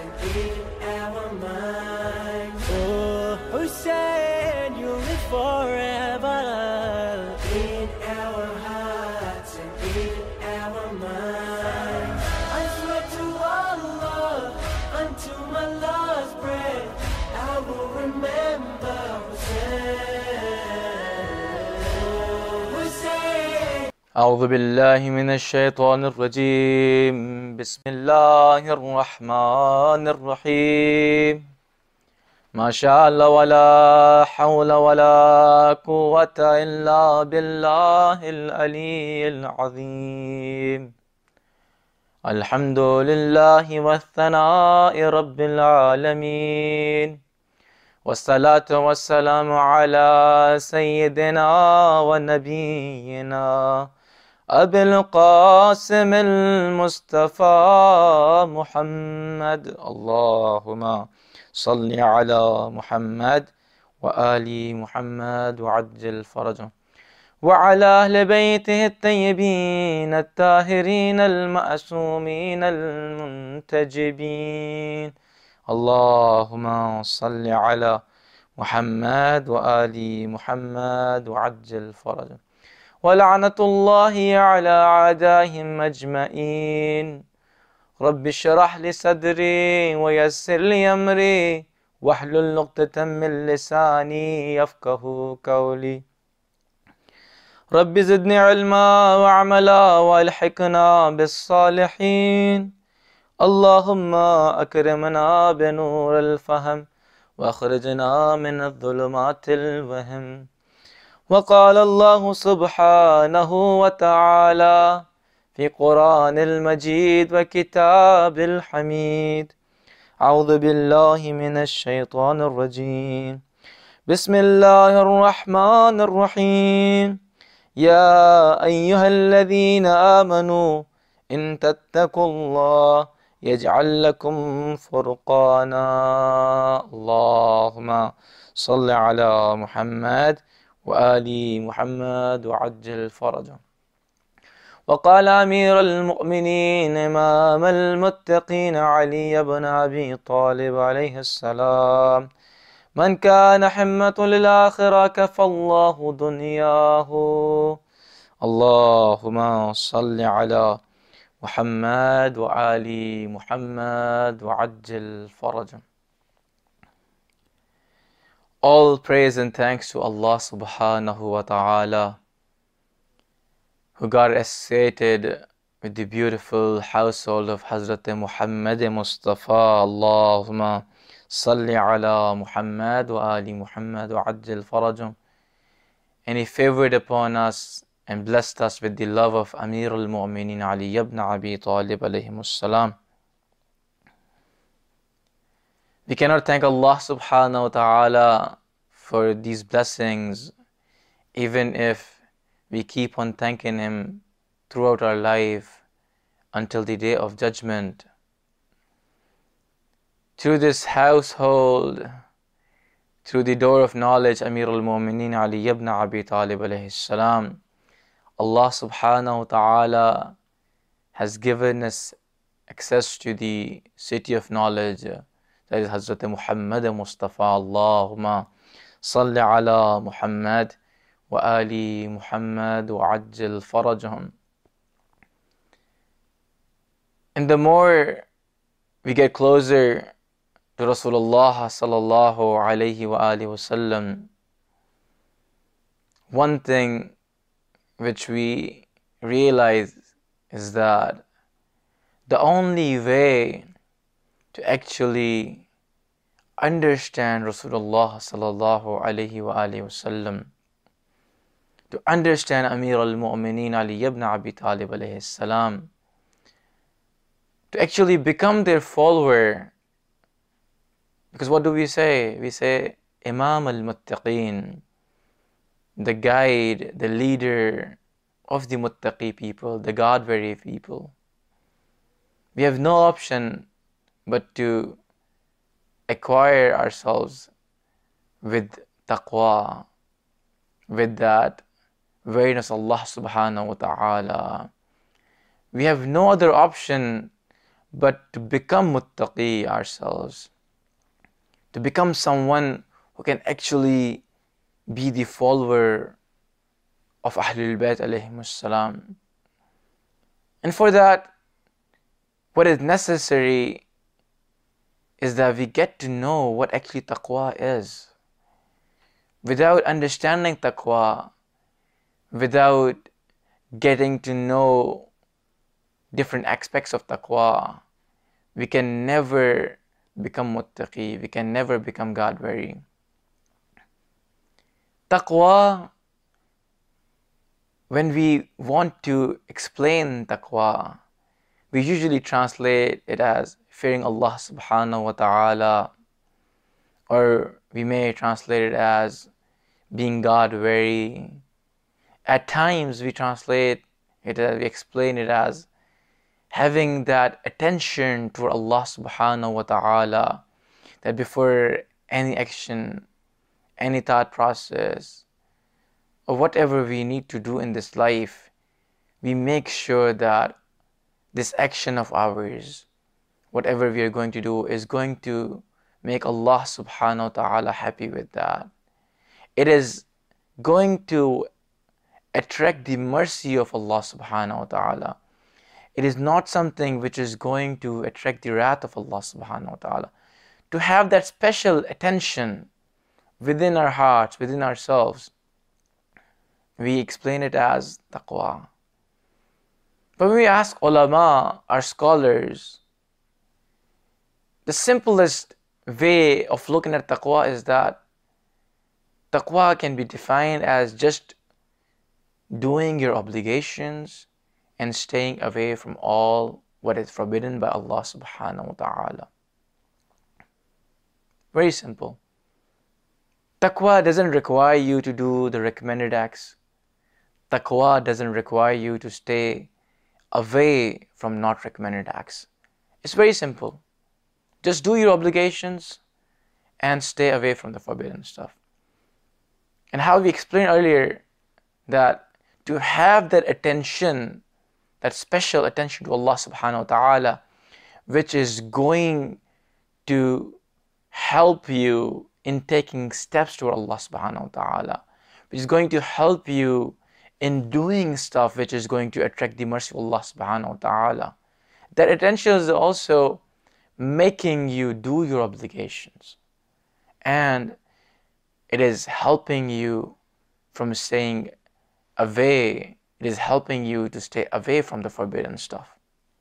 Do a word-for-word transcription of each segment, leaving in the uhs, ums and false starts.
and in our minds. Oh, Hussein, you live forever. In our hearts and in our minds. I swear to Allah, unto my last breath, I will remember Hussein. Hussein. أعوذ بالله من الشيطان الرجيم. بسم الله الرحمن الرحيم. ما شاء الله ولا حول ولا قوة إلا بالله العلي العظيم. الحمد لله والثناء رب العالمين، والصلاة والسلام على سيدنا ونبينا أبي القاسم المصطفى محمد. اللهم صل على محمد وآل محمد وعجل فرجه، وعلى أهل بيته الطيبين الطاهرين المعصومين المنتجبين. اللهم صل على محمد وآل محمد وعجل فرجه، ولعنة الله على أعدائهم أجمعين. رب اشرح لي صدري ويسر لي أمري واحلل عقدة من لساني يفقه قولي. رب زدني علما وعملا والحقنا بالصالحين. اللهم أكرمنا بنور الفهم وأخرجنا من الظلمات الوهم. وقال الله سبحانه وتعالى في قرآن المجيد وكتاب الحميد: أعوذ بالله من الشيطان الرجيم. بسم الله الرحمن الرحيم. يا أيها الذين آمنوا إن تتقوا الله يجعل لكم فرقانا. اللهم صل على محمد وآل محمد وعجل فرجه. وقال أمير المؤمنين إمام المتقين علي بن أبي طالب عليه السلام: من كان حمة للآخرة كفى الله دنياه. اللهم صل على محمد وآل محمد وعجل فرجه. All praise and thanks to Allah subhanahu wa ta'ala, who got associated with the beautiful household of Hazrat Muhammad Mustafa. Allahumma salli ala Muhammad wa ali Muhammad wa ajil farajum. And He favored upon us and blessed us with the love of Amir al-Mu'mineen Ali ibn Abi Talib alayhimus salam. We cannot thank Allah subhanahu wa ta'ala for these blessings, even if we keep on thanking Him throughout our life until the day of judgment. Through this household, through the door of knowledge, Amir al-Mu'mineen Ali ibn Abi Talib alayhi salam, Allah subhanahu wa ta'ala has given us access to the city of knowledge, that is Hazrat Muhammad Mustafa. Allahumma salli ala Muhammad wa ali Muhammad wa ajil farajahum. And the more we get closer to Rasulullah sallallahu alayhi wa alihi wasallam, one thing which we realize is that the only way to actually understand Rasulullah sallallahu alayhi wa alihi wasallam, to understand Amir al-Mu'mineen Ali ibn Abi Talib alayhi salam, to actually become their follower. Because what do we say? We say Imam al-Muttaqeen, the guide, the leader of the Muttaqi people, the God-wary people. We have no option but to acquire ourselves with taqwa, with that awareness of Allah subhanahu wa ta'ala. We have no other option but to become muttaqi ourselves, to become someone who can actually be the follower of Ahlul Bayt alayhimus salam. And for that, what is necessary is that we get to know what actually taqwa is. Without understanding taqwa, without getting to know different aspects of taqwa, we can never become muttaqi, we can never become God-wary. Taqwa, when we want to explain taqwa, we usually translate it as fearing Allah subhanahu wa ta'ala, or we may translate it as being God-wary. At times we translate it as, we explain it as having that attention to Allah subhanahu wa ta'ala, that before any action, any thought process, or whatever we need to do in this life, we make sure that this action of ours, whatever we are going to do, is going to make Allah subhanahu wa ta'ala happy with that. It is going to attract the mercy of Allah subhanahu wa ta'ala. It is not something which is going to attract the wrath of Allah subhanahu wa ta'ala. To have that special attention within our hearts, within ourselves, we explain it as taqwa. But when we ask ulama, our scholars, the simplest way of looking at taqwa is that taqwa can be defined as just doing your obligations and staying away from all what is forbidden by Allah subhanahu wa ta'ala. Very simple. Taqwa doesn't require you to do the recommended acts. Taqwa doesn't require you to stay away from not recommended acts. It's very simple. Just do your obligations and stay away from the forbidden stuff. And how we explained earlier that to have that attention, that special attention to Allah subhanahu wa ta'ala, which is going to help you in taking steps toward Allah subhanahu wa ta'ala, which is going to help you in doing stuff which is going to attract the mercy of Allah subhanahu wa ta'ala. That attention is also making you do your obligations, and it is helping you from staying away, it is helping you to stay away from the forbidden stuff.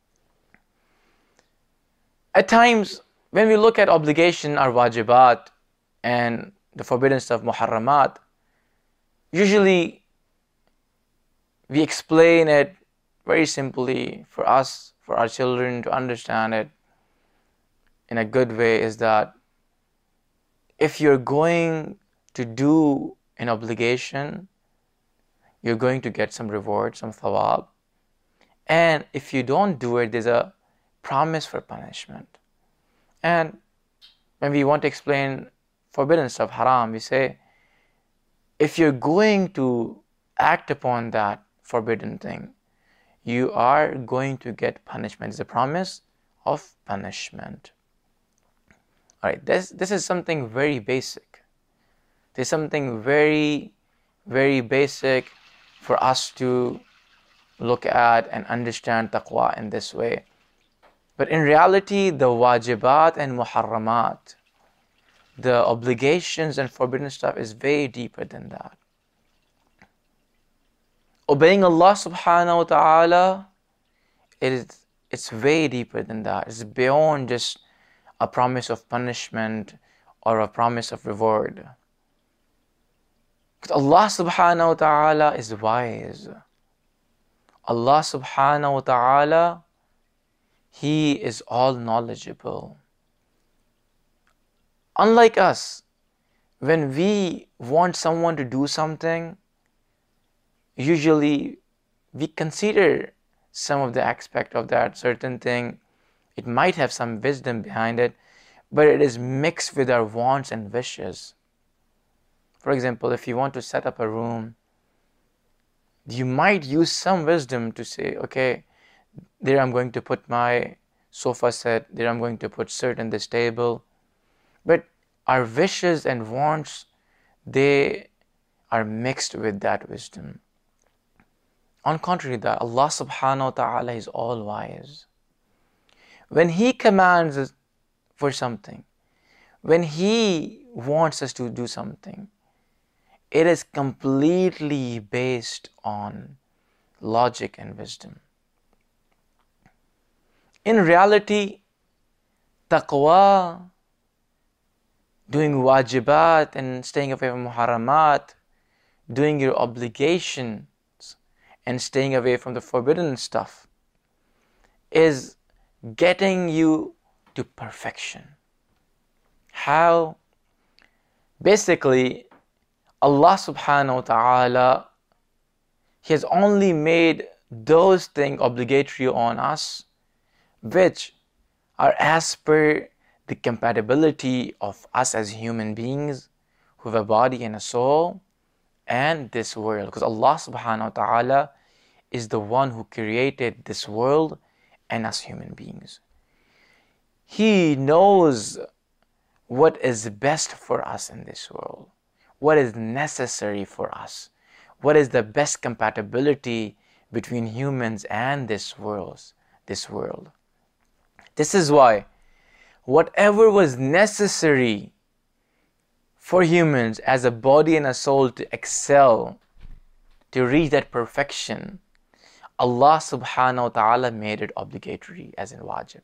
At times, when we look at obligation, our wajibat, and the forbidden stuff, muharramat, usually we explain it very simply for us, for our children to understand it in a good way, is that if you're going to do an obligation, you're going to get some reward, some thawab. And if you don't do it, there's a promise for punishment. And when we want to explain forbidden stuff, haram, we say, if you're going to act upon that forbidden thing, you are going to get punishment. It's a promise of punishment. Alright, this, this is something very basic. There's something very, very basic for us to look at and understand taqwa in this way. But in reality, the wajibat and muharramat, the obligations and forbidden stuff, is way deeper than that. Obeying Allah subhanahu wa ta'ala, it is, it's way deeper than that. It's beyond just a promise of punishment or a promise of reward. Because Allah subhanahu wa ta'ala is wise. Allah subhanahu wa ta'ala, He is all knowledgeable. Unlike us, when we want someone to do something, usually we consider some of the aspect of that certain thing. It might have some wisdom behind it, but it is mixed with our wants and wishes. For example, if you want to set up a room, you might use some wisdom to say, okay, there I'm going to put my sofa set, there I'm going to put certain this table. But our wishes and wants, they are mixed with that wisdom. On contrary to that, Allah subhanahu wa ta'ala is all wise. When He commands us for something, when He wants us to do something, it is completely based on logic and wisdom. In reality, taqwa, doing wajibat and staying away from muharramat, doing your obligations and staying away from the forbidden stuff, is getting you to perfection. How? Basically, Allah subhanahu wa ta'ala, He has only made those things obligatory on us which are as per the compatibility of us as human beings who have a body and a soul and this world. Because Allah subhanahu wa ta'ala is the one who created this world and us human beings. He knows what is best for us in this world, what is necessary for us, what is the best compatibility between humans and this world, this world. This is why whatever was necessary for humans as a body and a soul to excel, to reach that perfection, Allah subhanahu wa ta'ala made it obligatory as in wajib.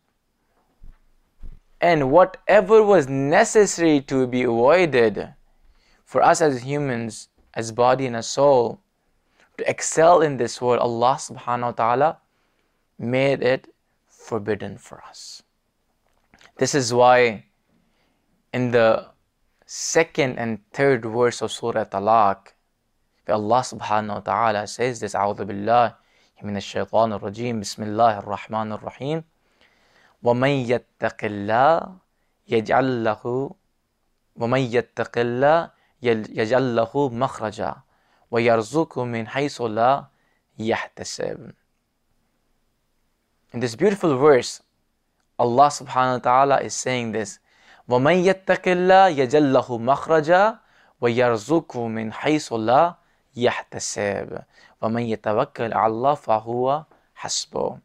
And whatever was necessary to be avoided for us as humans, as body and a soul, to excel in this world, Allah subhanahu wa ta'ala made it forbidden for us. This is why in the second and third verse of Surah Talaq, where Allah subhanahu wa ta'ala says this, A'udhu Billah min ash-shaytan ar-rajim, Bismillah ar-Rahman ar-Rahim, وَمَنْ يَتَّقِ اللَّهِ يَجْعَلْ لَهُ وَمَنْ يَتَّقِ اللَّهِ يَجْعَلْ لَهُ مَخْرَجًا وَيَرْزُقْهُ مِنْ حَيْثُ لَا يَحْتَسِبُ. In this beautiful verse, Allah subhanahu wa ta'ala is saying this, وَمَنْ يَتَّقِ اللَّهِ يَجْعَلْ لَهُ مَخْرَجًا وَيَرْزُقْهُ مِنْ حَيْثُ لَا يَحْتَسِبُ وَمَنْ يَتَوَكَّلْ عَلَى اللَّهِ فَهُوَ حَسْبُهُ.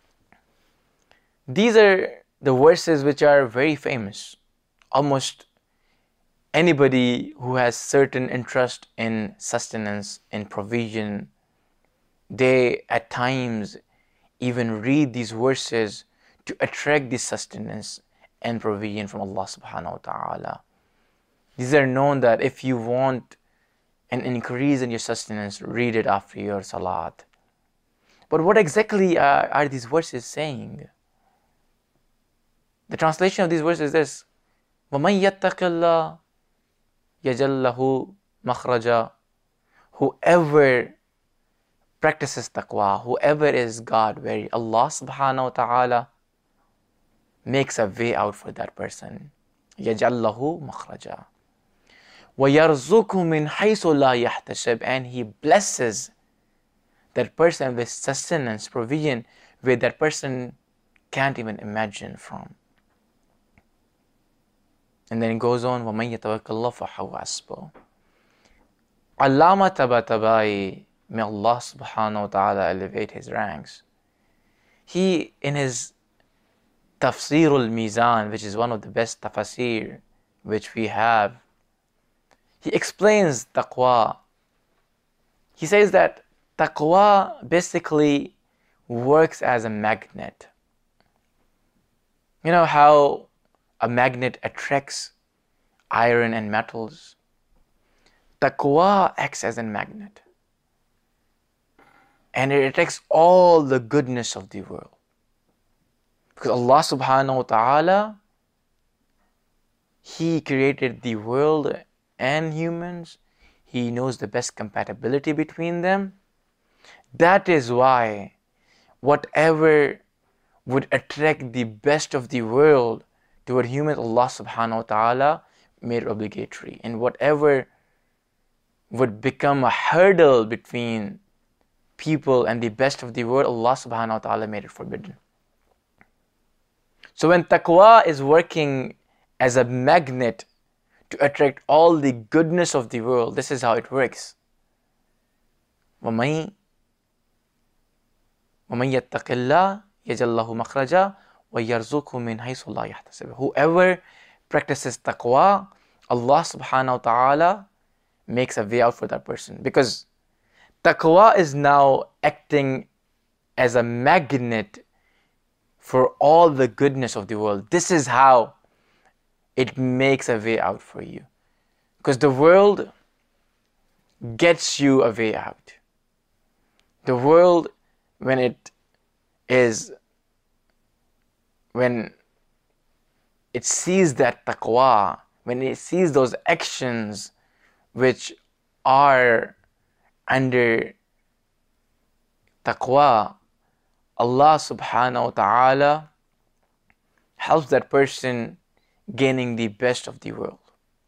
These are the verses which are very famous. Almost anybody who has certain interest in sustenance, in provision, they at times even read these verses to attract this sustenance and provision from Allah subhanahu wa ta'ala. These are known that if you want an increase in your sustenance, read it after your salat. But what exactly are, are these verses saying? The translation of these verses is this, وَمَنْ يَتَّقِ اللَّهِ يَجْعَلْ لَهُ مَخْرَجًا. Whoever practices taqwa, whoever is God-wary, Allah subhanahu wa ta'ala makes a way out for that person. يَجْعَلْ لَهُ مَخْرَجًا وَيَرْزُقُهُ مِنْ حَيْثُ لَا يَحْتَسِبُ. And He blesses that person with sustenance, provision, where that person can't even imagine from. And then it goes on, وَمَنْ يَتَوَكَّلْ اللَّهَ فَهُوَ حَسْبُهُ. Allama Tabatabai, may Allah subhanahu wa ta'ala elevate his ranks. He, in his Tafsirul Mizan, which is one of the best tafsir which we have, he explains taqwa. He says that taqwa basically works as a magnet. You know how a magnet attracts iron and metals? Taqwa acts as a magnet. And it attracts all the goodness of the world. Because Allah subhanahu wa ta'ala, He created the world and humans. He knows the best compatibility between them. That is why whatever would attract the best of the world toward humans, Allah subhanahu wa ta'ala made it obligatory. And whatever would become a hurdle between people and the best of the world, Allah subhanahu wa ta'ala made it forbidden. So when taqwa is working as a magnet to attract all the goodness of the world, this is how it works. وَمَن يَتَّقِ اللَّهَ يَجْعَل لَّهُ مَخْرَجًا وَيَرْزُقْهُ مِنْ حَيْثُ لَا يَحْتَسِبُ. Whoever practices taqwa, Allah subhanahu wa ta'ala makes a way out for that person. Because taqwa is now acting as a magnet for all the goodness of the world. This is how it makes a way out for you. Because the world gets you a way out. The world, when it is, when it sees that taqwa, when it sees those actions which are under taqwa, Allah subhanahu wa ta'ala helps that person gaining the best of the world.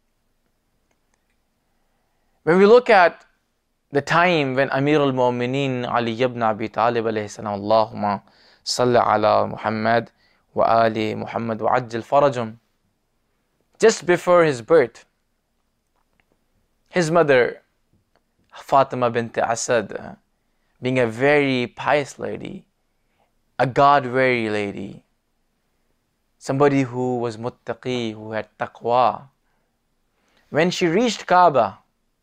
When we look at the time when Amir al-Mu'mineen Ali ibn Abi Talib alayhi salam, Allahumma salli ala Muhammad wa ali Muhammad wa ajjal farajum, just before his birth, his mother Fatima bint Asad, being a very pious lady, a God-wary lady, somebody who was muttaqi, who had taqwa, when she reached Kaaba,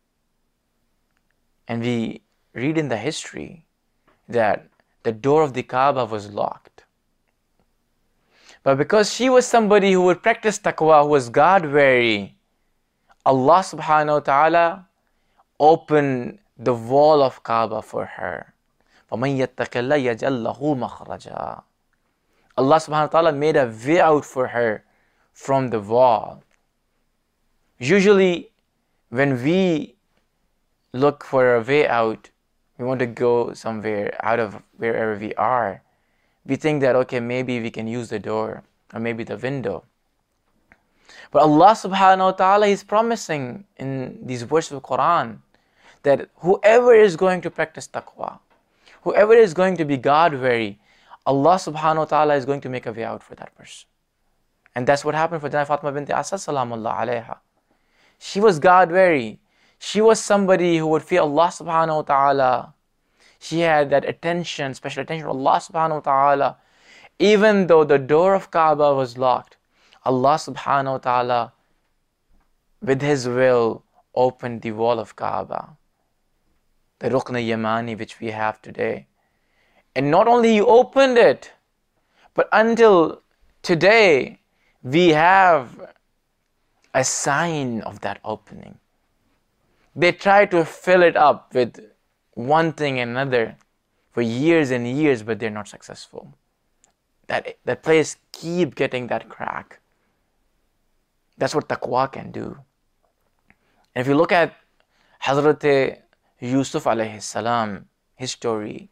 and we read in the history that the door of the Kaaba was locked. But because she was somebody who would practice taqwa, who was God-wary, Allah subhanahu wa ta'ala opened the wall of Kaaba for her. فَمَن يَتَّقِ اللَّهَ يَجْعَل لَّهُ مَخْرَجًا. Allah subhanahu wa ta'ala made a way out for her from the wall. Usually when we look for a way out, we want to go somewhere out of wherever we are, we think that, okay, maybe we can use the door or maybe the window. But Allah subhanahu wa ta'ala is promising in these verses of the Quran that whoever is going to practice taqwa, whoever is going to be God-wary, Allah subhanahu wa ta'ala is going to make a way out for that person. And that's what happened for Jana Fatima bint Asad salamullah alayha. She was God-wary. She was somebody who would fear Allah subhanahu wa ta'ala. She had that attention, special attention to Allah subhanahu wa ta'ala. Even though the door of Kaaba was locked, Allah subhanahu wa ta'ala, with His will, opened the wall of Kaaba, the Rukn al-Yamani which we have today. And not only He opened it, but until today, we have a sign of that opening. They try to fill it up with one thing and another for years and years, but they're not successful. That, that place keep getting that crack. That's what taqwa can do. And if you look at Hazrat Yusuf alayhi salam, his story,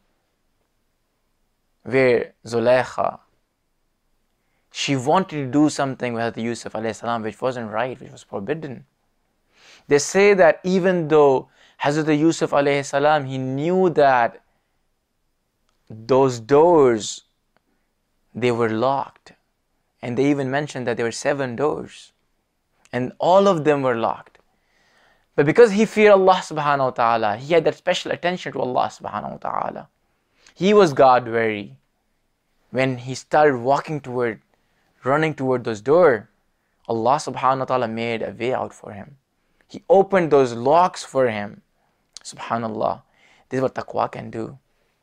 where Zulaykha, she wanted to do something with Hazrat Yusuf alayhi salam which wasn't right, which was forbidden. They say that even though Hazrat Yusuf alayhi salam, he knew that those doors, they were locked. And they even mentioned that there were seven doors. And all of them were locked. But because he feared Allah subhanahu wa ta'ala, he had that special attention to Allah subhanahu wa ta'ala. He was God-wary. When he started walking toward, running toward those doors, Allah subhanahu wa ta'ala made a way out for him. He opened those locks for him. Subhanallah. This is what taqwa can do.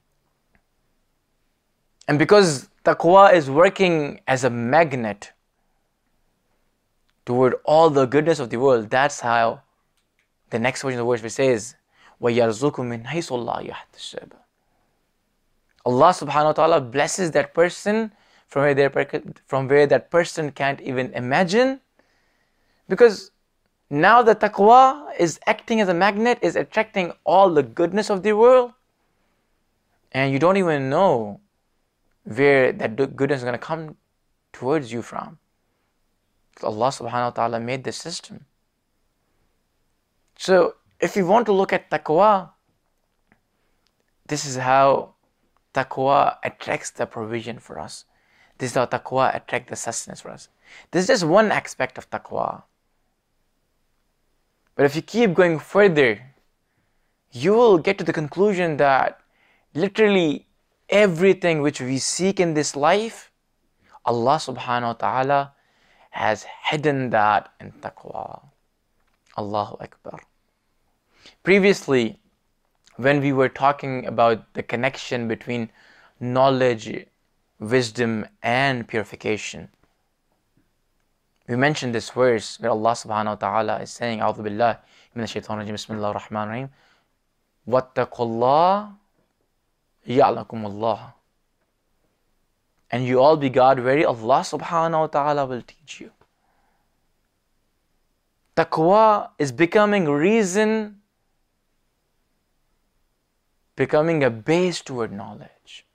And because taqwa is working as a magnet toward all the goodness of the world, that's how the next version of the verse says, وَيَرْزُقُ مِنْ حَيْثُ اللَّهُ يَحْتَسِبُ. Allah subhanahu wa ta'ala blesses that person from where, they, from where that person can't even imagine. Because now the taqwa is acting as a magnet, is attracting all the goodness of the world. And you don't even know where that goodness is going to come towards you from. Allah subhanahu wa ta'ala made this system. So if you want to look at taqwa, this is how taqwa attracts the provision for us. This This is how taqwa attract the sustenance for us. This is just one aspect of taqwa. But if you keep going further, you will get to the conclusion that literally everything which we seek in this life, Allah subhanahu wa ta'ala has hidden that in taqwa. Allahu Akbar. Previously, when we were talking about the connection between knowledge, wisdom and purification, we mentioned this verse where Allah subhanahu wa ta'ala is saying, A'udhu billah minash shaitanir rajim, Bismillahir Rahmanir Rahim, Wattaqullah ya'lakumullah. And you all be God wary, Allah subhanahu wa ta'ala will teach you. Taqwa is becoming reason, becoming a base toward knowledge.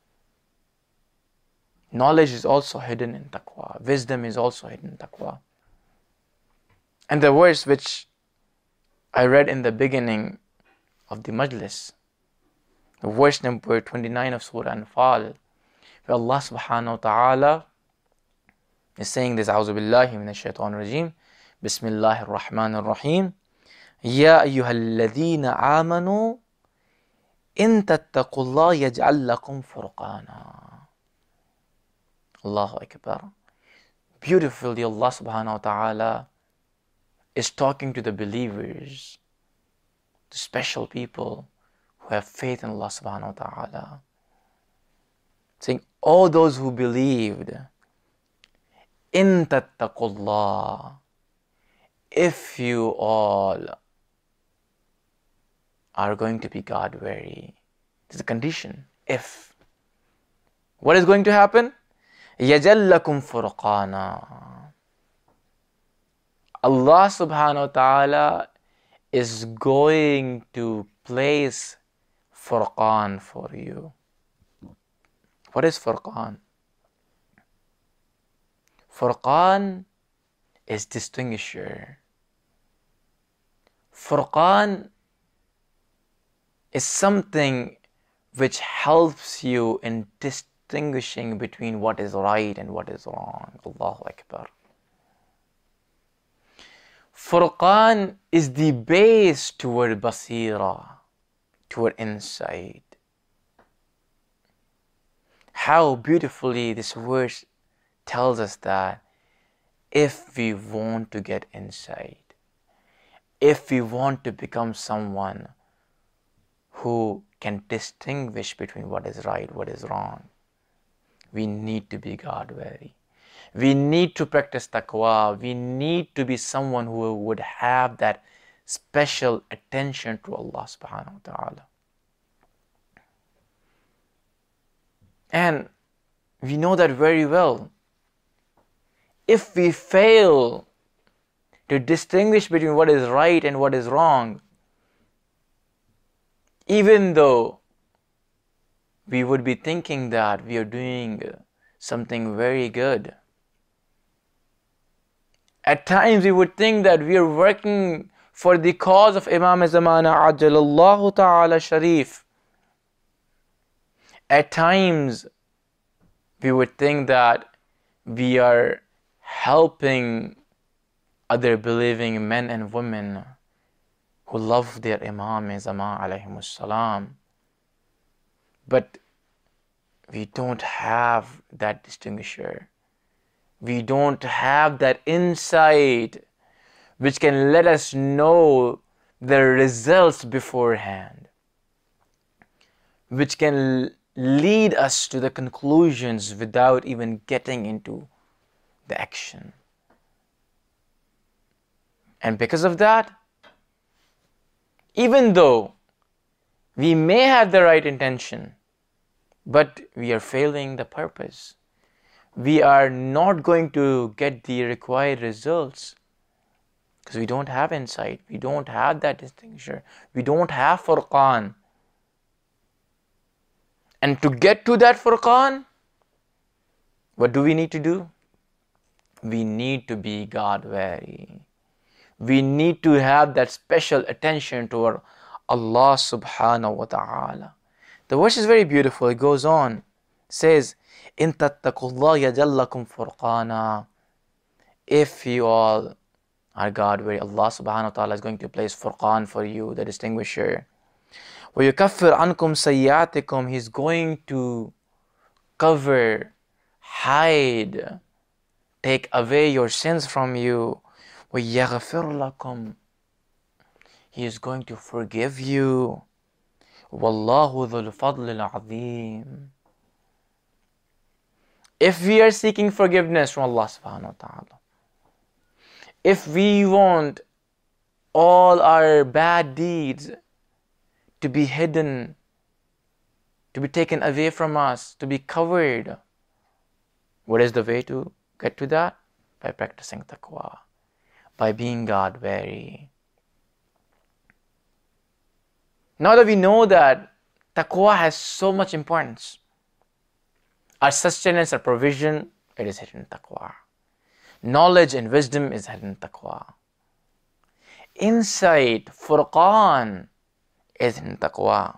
Knowledge is also hidden in taqwa. Wisdom is also hidden in taqwa. And the verse which I read in the beginning of the majlis, the verse number twenty-nine of Surah Anfal, where Allah subhanahu wa ta'ala is saying this, A'udhu billahi minash shaitanir rajim, Bismillahir Rahmanir Rahim, Ya ayyuhalladhina amanu in tattaqullah yaj'al lakum furqana. Allahu Akbar. Beautifully, Allah subhanahu wa ta'ala is talking to the believers, the special people who have faith in Allah subhanahu wa ta'ala, saying, all those who believed, in tattaqullah, if you all are going to be God wary. This is a condition. If. What is going to happen? يَجَلْ لَكُمْ فُرْقَانًا. Allah subhanahu wa ta'ala is going to place furqan for you. What is furqan? Furqan is distinguisher. Furqan is something which helps you in distinguishing between what is right and what is wrong. Allahu Akbar. Furqan is the base toward basira, toward insight. How beautifully this verse tells us that if we want to get insight, if we want to become someone who can distinguish between what is right, what is wrong, we need to be God wary. We need to practice taqwa. We need to be someone who would have that special attention to Allah subhanahu wa ta'ala. And we know that very well. If we fail to distinguish between what is right and what is wrong, even though we would be thinking that we are doing something very good, at times we would think that we are working for the cause of Imam Zamana Ajjalallahu Ta'ala Sharif. At times we would think that we are helping other believing men and women who love their Imam Zaman alayhimus salam. But we don't have that distinguisher. We don't have that insight which can let us know the results beforehand, which can lead us to the conclusions without even getting into the action. And because of that, even though we may have the right intention, but we are failing the purpose, we are not going to get the required results because we don't have insight, we don't have that distinguisher, we don't have furqan. And to get to that furqan, what do we need to do? We need to be God wary. We need to have that special attention toward Allah subhanahu wa ta'ala. The verse is very beautiful. It goes on. says, إِن تَتَّقُوا اللَّهَ يَجْعَل لَكُمْ فُرْقَانًا. If you all are God wary, Allah subhanahu wa ta'ala is going to place Furqan for you, the distinguisher. وَيُكَفِّرْ عَنْكُمْ سَيِّئَاتِكُمْ. He's going to cover, hide, take away your sins from you. وَيَغْفِرْ لَكُمْ. He is going to forgive you. وَاللَّهُ ذُو الْفَضْلِ الْعَظِيمِ. If we are seeking forgiveness from Allah subhanahu wa ta'ala, if we want all our bad deeds to be hidden, to be taken away from us, to be covered, what is the way to get to that? By practicing taqwa, by being God wary. Now that we know that taqwa has so much importance, our sustenance, our provision, it is hidden in taqwa. Knowledge and wisdom is hidden in taqwa. Insight, furqan, is in taqwa.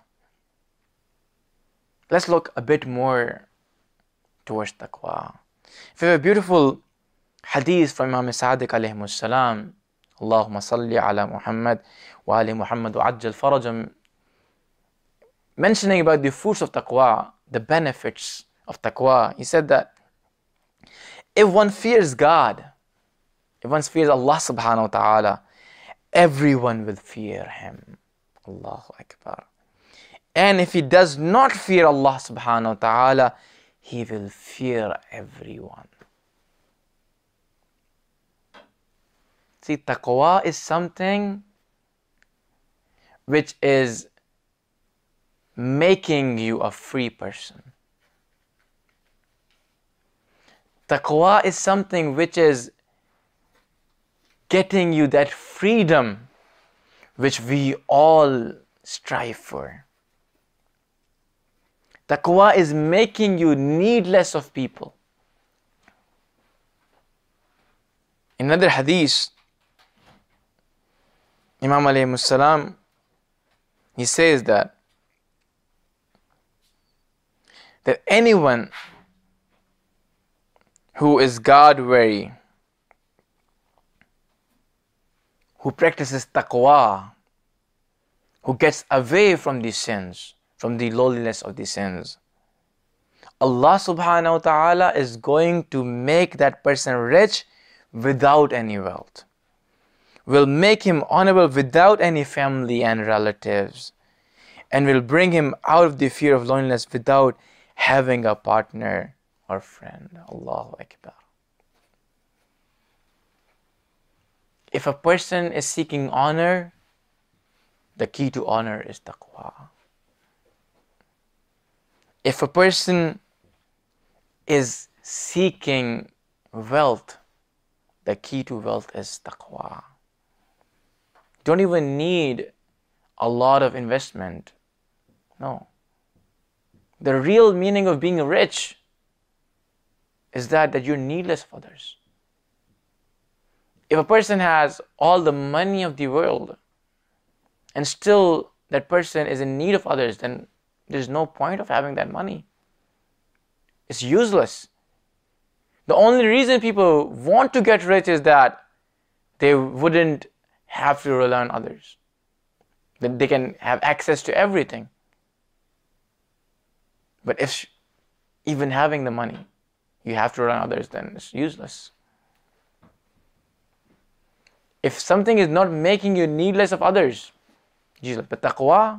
Let's look a bit more towards taqwa. We have a beautiful hadith from Imam Sadiq alayhi salam. Allahumma salli ala Muhammad wa ali Muhammad wa ajjal farajam. Mentioning about the fruits of taqwa, the benefits of taqwa. He said that if one fears God, if one fears Allah subhanahu wa ta'ala, everyone will fear Him. Allahu Akbar. And if he does not fear Allah subhanahu wa ta'ala, he will fear everyone. See, taqwa is something which is making you a free person. Taqwa is something which is getting you that freedom which we all strive for. Taqwa is making you needless of people. In another hadith, Imam alayhi salam, he says that that anyone who is God wary, who practices taqwa, who gets away from these sins, from the lowliness of these sins, Allah subhanahu wa ta'ala is going to make that person rich without any wealth, will make him honorable without any family and relatives, and will bring him out of the fear of loneliness without having a partner or friend. Allahu Akbar. If a person is seeking honor, the key to honor is taqwa. If a person is seeking wealth, the key to wealth is taqwa. You don't even need a lot of investment. No. The real meaning of being rich is that, that you're needless of others. If a person has all the money of the world and still that person is in need of others, then there's no point of having that money. It's useless. The only reason people want to get rich is that they wouldn't have to rely on others. That they can have access to everything. But if even having the money, you have to rely on others, then it's useless. If something is not making you needless of others, useless. But taqwa,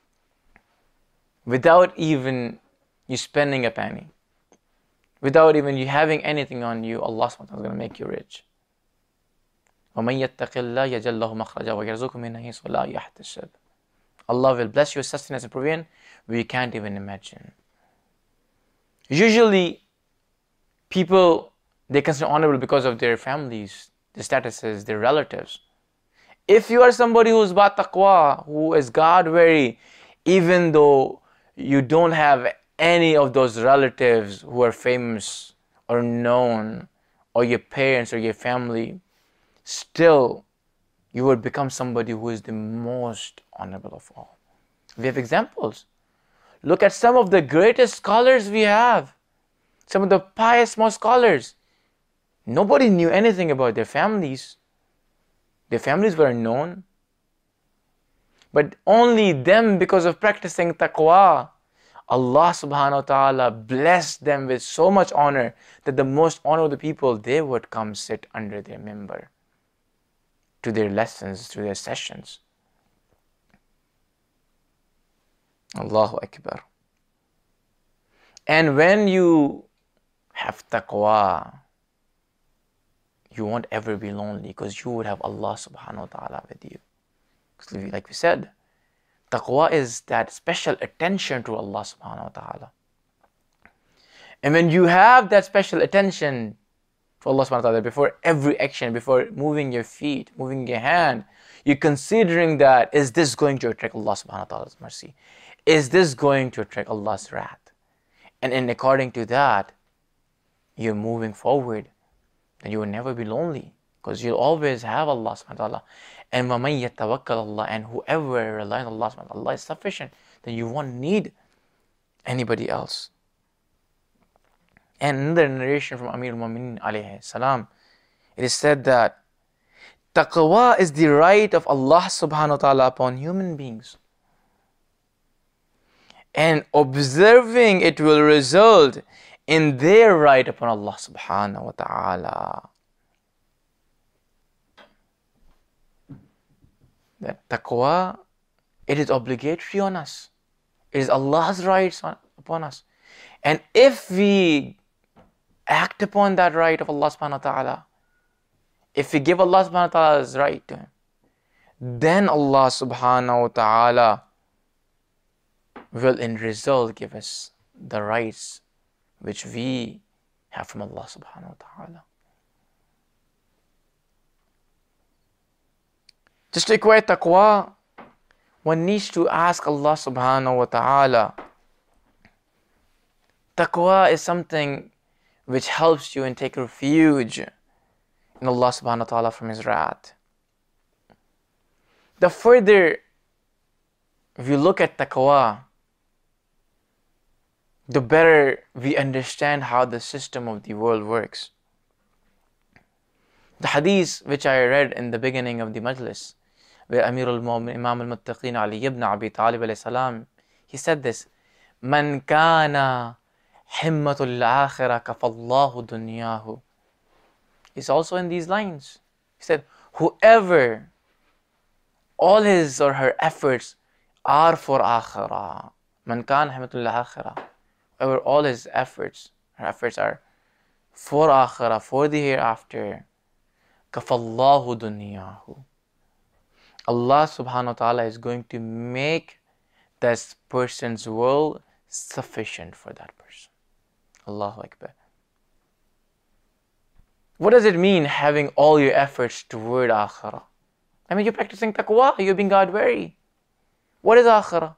without even you spending a penny, without even you having anything on you, Allah subhanahu wa ta'ala is going to make you rich. وَمَن يَتَّقِ اللَّهَ يَجْعَل لَّهُ مَخْرَجًا وَيَرْزُقْهُ مِنْ حَيْثُ لَا يَحْتَسِبُ. Allah will bless your sustenance and provision where you can't even imagine. Usually, people, they consider honorable because of their families, their statuses, their relatives. If you are somebody who is about taqwa, who is God-wary, even though you don't have any of those relatives who are famous or known, or your parents or your family, still you will become somebody who is the most honorable of all. We have examples. Look at some of the greatest scholars we have. Some of the pious most scholars. Nobody knew anything about their families. Their families were known. But only them, because of practicing taqwa, Allah subhanahu wa ta'ala blessed them with so much honor that the most honored people, they would come sit under their minbar to their lessons, to their sessions. Allahu Akbar. And when you have taqwa, you won't ever be lonely because you would have Allah subhanahu wa ta'ala with you. Because like we said, taqwa is that special attention to Allah subhanahu wa ta'ala. And when you have that special attention to Allah subhanahu wa ta'ala before every action, before moving your feet, moving your hand, you're considering that, is this going to attract Allah subhanahu wa ta'ala's mercy? Is this going to attract Allah's wrath? And in according to that, you're moving forward, then you will never be lonely because you'll always have Allah subhanahu wa ta'ala. And وَمَن يَتَوَكَّلَ Allah, and whoever relies on Allah subhanahu wa ta'ala, Allah is sufficient, then you won't need anybody else. And another narration from Amir al-Mu'minin alayhi salam, it is said that taqwa is the right of Allah subhanahu wa ta'ala upon human beings. And observing it will result in their right upon Allah subhanahu wa ta'ala. That taqwa, it is obligatory on us. It is Allah's rights on, upon us. And if we act upon that right of Allah subhanahu wa ta'ala, if we give Allah subhanahu wa ta'ala's right to Him, then Allah subhanahu wa ta'ala will in result give us the rights which we have from Allah subhanahu wa ta'ala. Just to equate taqwa, one needs to ask Allah subhanahu wa ta'ala. Taqwa is something which helps you and take refuge in Allah subhanahu wa ta'ala from His wrath. The further we look at taqwa, the better we understand how the system of the world works. The hadith which I read in the beginning of the majlis, where Amir al-Mu'minin Imam al-Muttaqin Ali ibn Abi Talib alayhi salam, he said this: Man kana himmatul akhirah kafallahu dunyahu. It's also in these lines. He said, whoever all his or her efforts are for akhirah. Man kana himmatul akhirah. Whoever all his efforts, her efforts are for akhirah, for the hereafter. Kafallahu dunyahu. Allah subhanahu wa ta'ala is going to make that person's world sufficient for that person. Allahu Akbar. What does it mean having all your efforts toward akhirah? I mean, you're practicing taqwa, you're being God wary. What is akhirah?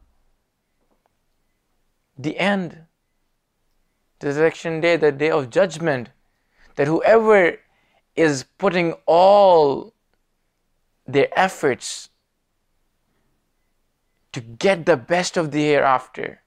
The end. The resurrection day, the day of judgment. That whoever is putting all their efforts to get the best of the hereafter,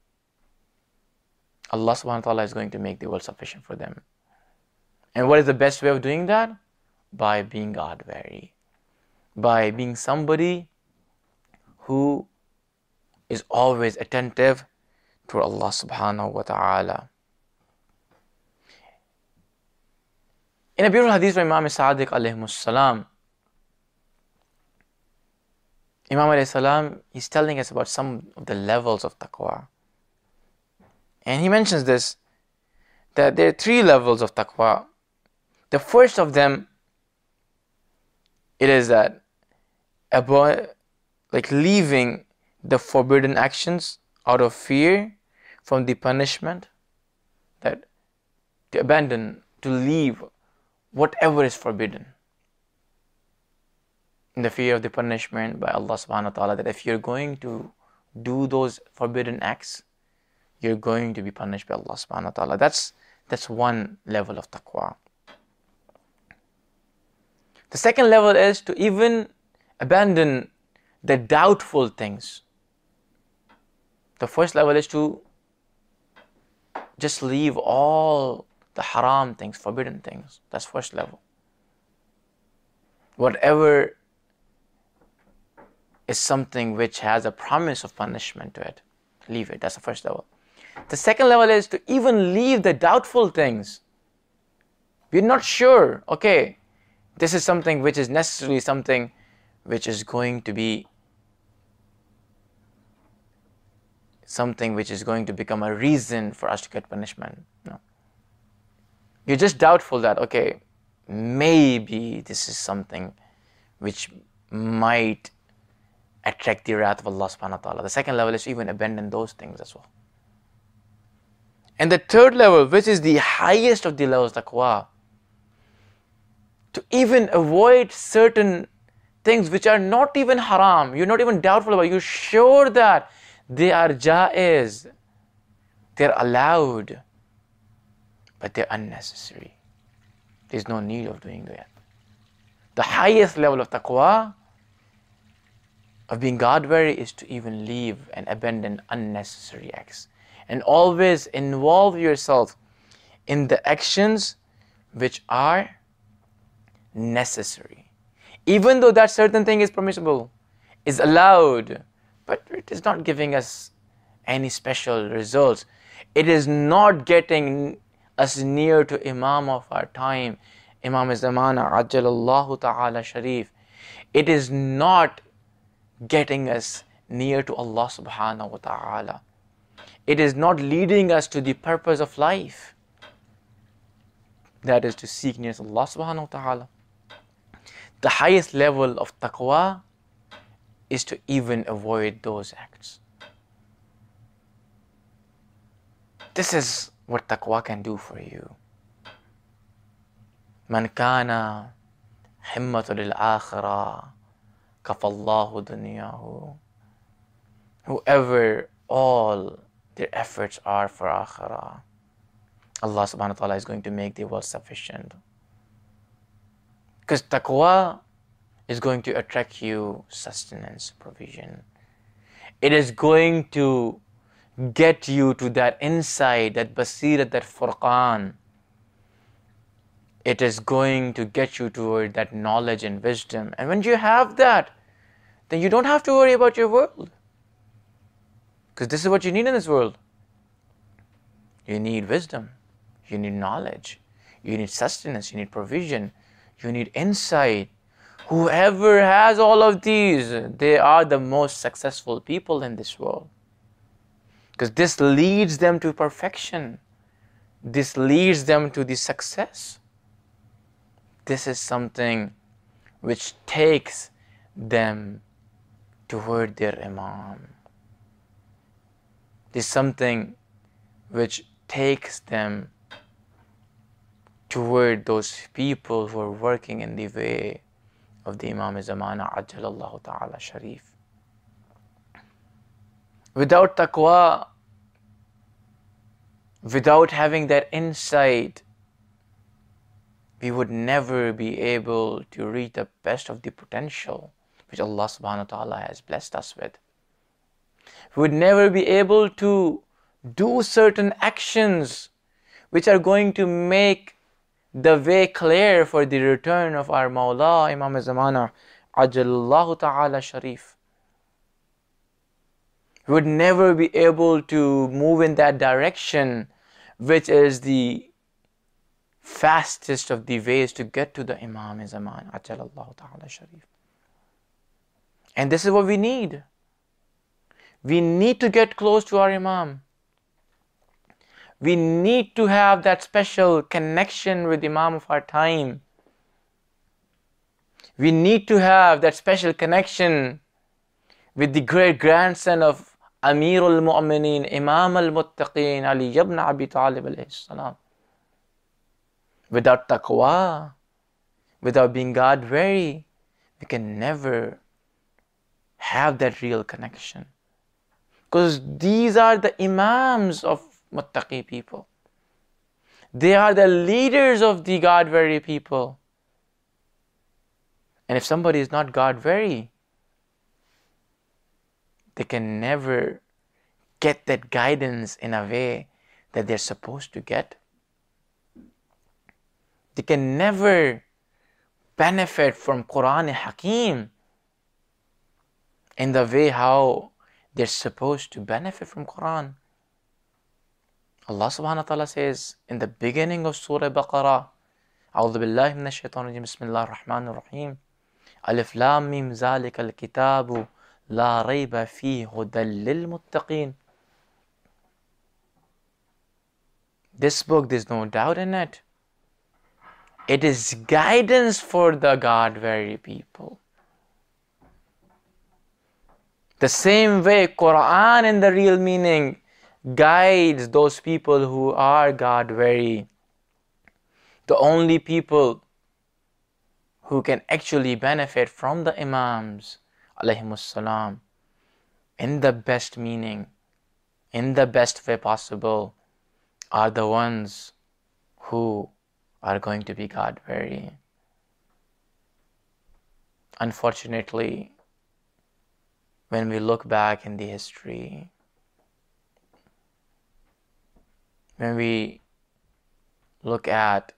Allah subhanahu wa ta'ala is going to make the world sufficient for them. And what is the best way of doing that? By being God wary. By being somebody who is always attentive to Allah subhanahu wa ta'ala. In a beautiful hadith from Imam Sadiq alayhi salam, Imam alayhi salam, he's telling us about some of the levels of taqwa. And he mentions this, that there are three levels of taqwa. The first of them, it is that about like leaving the forbidden actions out of fear from the punishment, that to abandon, to leave whatever is forbidden in the fear of the punishment by Allah subhanahu wa ta'ala, that if you're going to do those forbidden acts, you're going to be punished by Allah subhanahu wa ta'ala. That's, that's one level of taqwa. The second level is to even abandon the doubtful things. The first level is to just leave all the haram things, forbidden things. That's first level. Whatever is something which has a promise of punishment to it, leave it. That's the first level. The second level is to even leave the doubtful things. We're not sure, okay, this is something which is necessarily something which is going to be something which is going to become a reason for us to get punishment. No. You're just doubtful that, okay, maybe this is something which might attract the wrath of Allah subhanahu wa ta'ala. The second level is to even abandon those things as well. And the third level, which is the highest of the levels, taqwa, to even avoid certain things which are not even haram, you're not even doubtful about, you're sure that they are jaiz, they're allowed, but they're unnecessary. There's no need of doing that. The highest level of taqwa, of being God-wary, is to even leave and abandon unnecessary acts. And always involve yourself in the actions which are necessary. Even though that certain thing is permissible, is allowed, but it is not giving us any special results. It is not getting us near to Imam of our time, Imam Zamana, Ajjalallahu Ta'ala Sharif. It is not getting us near to Allah Subhanahu wa Ta'ala. It is not leading us to the purpose of life. That is to seek near to Allah Subhanahu wa Ta'ala. The highest level of taqwa is to even avoid those acts. This is what taqwa can do for you. Man kana himmatu lil akhirah kafallahu dunyahu. Whoever all their efforts are for akhirah, Allah subhanahu wa ta'ala is going to make the world sufficient. Because taqwa is going to attract you sustenance, provision. It is going to get you to that insight, that basirat, that furqan. It is going to get you toward that knowledge and wisdom. And when you have that, then you don't have to worry about your world. Because this is what you need in this world. You need wisdom. You need knowledge. You need sustenance. You need provision. You need insight. Whoever has all of these, they are the most successful people in this world. Because this leads them to perfection. This leads them to the success. This is something which takes them toward their Imam. This is something which takes them toward those people who are working in the way of the Imam Zamana, Ajjalallahu Ta'ala Sharif. Without taqwa, without having that insight, we would never be able to reach the best of the potential which Allah subhanahu wa ta'ala has blessed us with. We would never be able to do certain actions which are going to make the way clear for the return of our Mawla, Imam Zamana, Ajjalallahu Ta'ala Sharif. We would never be able to move in that direction, which is the fastest of the ways to get to the Imam Zaman, Ajjalallahu Ta'ala Sharif. And this is what we need. We need to get close to our Imam. We need to have that special connection with Imam of our time. We need to have that special connection with the great grandson of Amir al-Mu'mineen, Imam al-Muttaqeen, Ali ibn Abi Talib alayhi salam. Without taqwa, without being God-wary, we can never have that real connection. Because these are the Imams of Muttaqi people. They are the leaders of the God-wary people. And if somebody is not God-wary, they can never get that guidance in a way that they're supposed to get. They can never benefit from Quran Hakim in the way how they're supposed to benefit from Quran. Allah subhanahu wa ta'ala says in the beginning of Surah Baqarah, أعوذ بالله من الشيطان الرجيم بسم الله الرحمن الرحيم ألف لام ميم ذلك الكتاب لا ريب فيه هدى للمتقين. This book, there's no doubt in it. It is guidance for the God-weary people. The same way Quran in the real meaning guides those people who are God-weary. The only people who can actually benefit from the Imams alayhimus salam in the best meaning, in the best way possible, are the ones who are going to be God-weary. Unfortunately, when we look back in the history, when we look at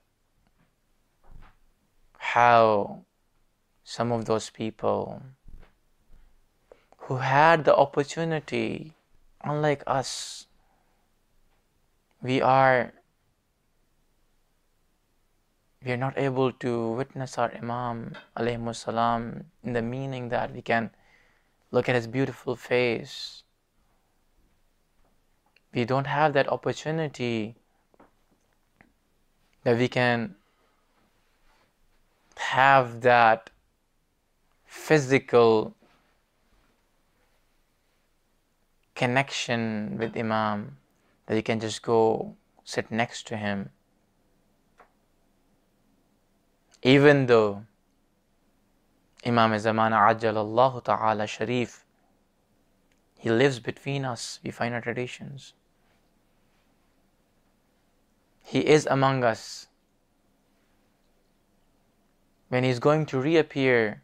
how some of those people who had the opportunity, unlike us, we are we are not able to witness our Imam alayhi salam in the meaning that we can look at his beautiful face. We don't have that opportunity that we can have that physical connection with Imam, that you can just go sit next to him. Even though Imam Zamana Ajjalallahu Ta'ala Sharif, he lives between us, we find our traditions. He is among us. When he's going to reappear,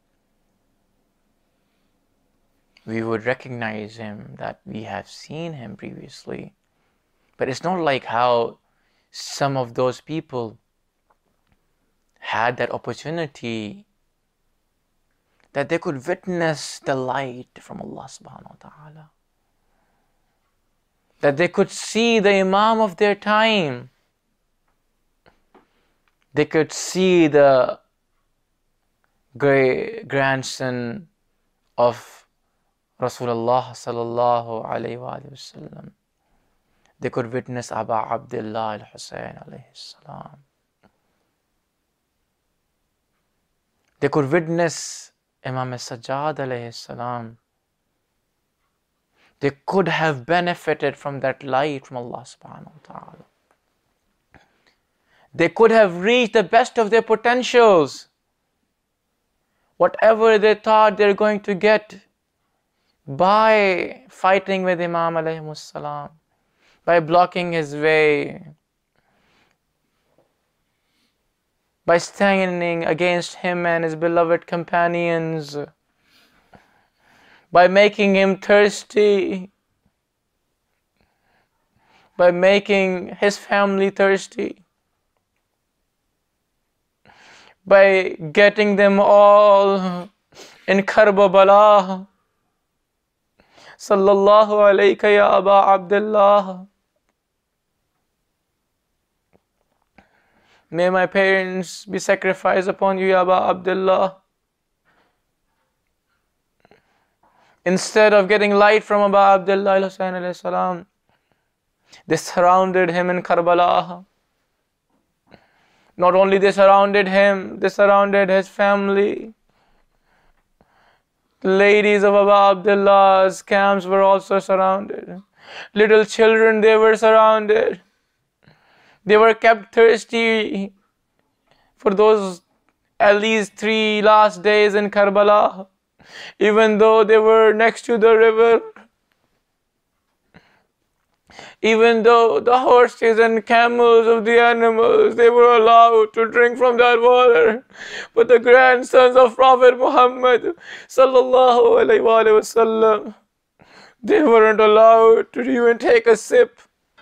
we would recognize him that we have seen him previously. But it's not like how some of those people had that opportunity that they could witness the light from Allah subhanahu wa ta'ala. That they could see the Imam of their time. They could see the great grandson of Rasulullah sallallahu alayhi wa sallam. They could witness Aba Abdullah al-Husayn alayhi salam. They could witness Imam Sajjad alayhi salam. They could have benefited from that light from Allah subhanahu wa ta'ala. They could have reached the best of their potentials. Whatever they thought they're going to get by fighting with Imam alayhi salam, by blocking his way, by standing against him and his beloved companions, by making him thirsty, by making his family thirsty, by getting them all in Karbala. Sallallahu alayka ya Aba Abdullah. May my parents be sacrificed upon you, ya Aba Abdullah. Instead of getting light from Aba Abdullah al-Husayn alayhi salam, they surrounded him in Karbala. Not only they surrounded him, they surrounded his family. The ladies of Aba Abdullah's camps were also surrounded. Little children, they were surrounded. They were kept thirsty for those at least three last days in Karbala, even though they were next to the river. Even though the horses and camels of the animals, they were allowed to drink from that water. But the grandsons of Prophet Muhammad sallallahu alaihi wasallam, They weren't allowed to even take a sip.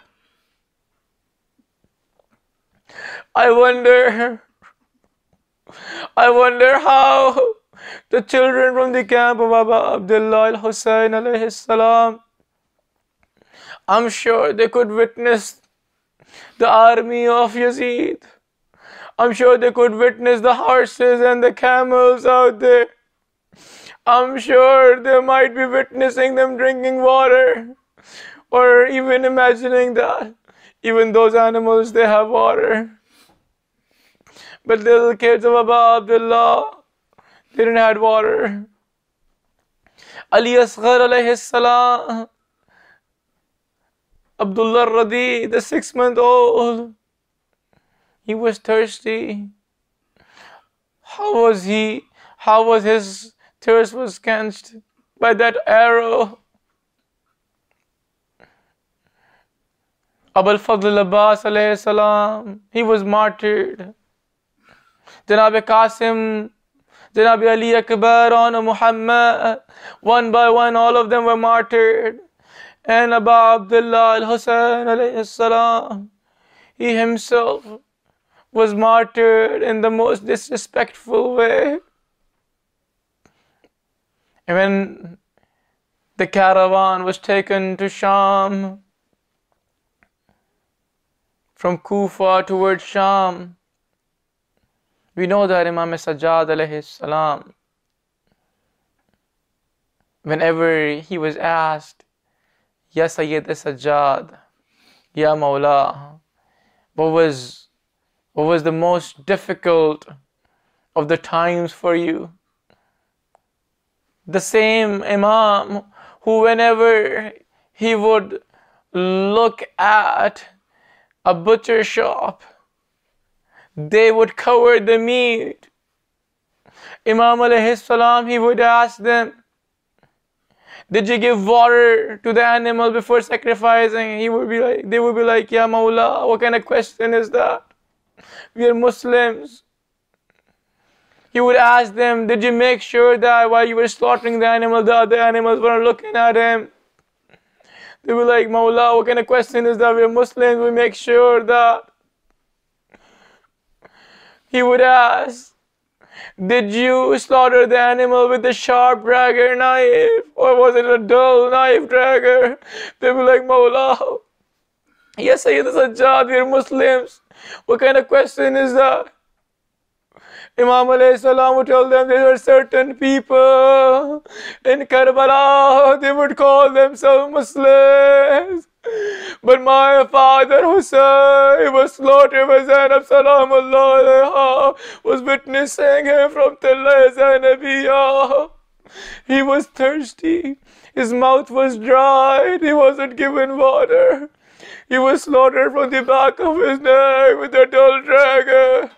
I wonder, I wonder how the children from the camp of Abu Abdullah al-Hussein alayhi salam, I'm sure they could witness the army of Yazid. I'm sure they could witness the horses and the camels out there. I'm sure they might be witnessing them drinking water, or even imagining that even those animals, they have water. But little kids of Abu Abdullah, they didn't have water. Ali Asghar alayhi salam, Abdullah Radi, the six month old, he was thirsty. How was he, how was his thirst was quenched? By that arrow. Abul Fadl Abbas alayhi salam, he was martyred. Janab Qasim, Janab Ali Akbar, on Muhammad, one by one, all of them were martyred. And Abu Abdullah al-Hussein alayhi salam, he himself was martyred in the most disrespectful way. And when the caravan was taken to Sham, from Kufa towards Sham, we know that Imam Sajjad alayhi salam, whenever he was asked, Ya Sayyid Sajjad, Ya Mawla, what was, what was the most difficult of the times for you? The same Imam who, whenever he would look at a butcher shop, they would cover the meat. Imam alayhi salam, he would ask them, did you give water to the animal before sacrificing? He would be like, they would be like, Ya Mawla, what kind of question is that? We are Muslims. He would ask them, did you make sure that while you were slaughtering the animal, the other animals weren't looking at him? They were like, Mawla, what kind of question is that? We are Muslims, we make sure that. He would ask, did you slaughter the animal with a sharp dagger knife, or was it a dull knife dagger? They were like, Mawla, yes, Sayyid Sajjad, we are Muslims. What kind of question is that? Imam alayhi salam would tell them there were certain people in Karbala, they would call themselves Muslims. But my father Hussein was slaughtered by Zainab Salamullah alayha, was witnessing him from Tilla Zainabiyah. He was thirsty, his mouth was dried, he wasn't given water. He was slaughtered from the back of his neck with a dull dagger.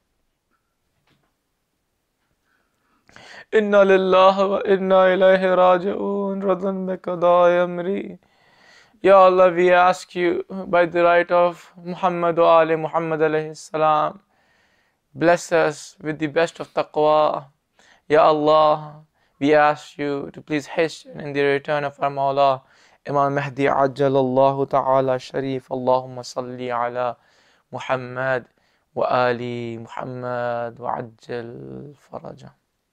Inna lillahi wa inna ilayhi raji'un, radan bi qada'i amri. Ya Allah, we ask you by the right of Muhammad wa Ali Muhammad alayhi salam, bless us with the best of taqwa. Ya Allah, we ask you to please hasten in the return of our Mawla, Imam Mahdi Ajjalallahu Ta'ala Sharif. Allahumma salli ala Muhammad wa Ali Muhammad wa ajjal faraja.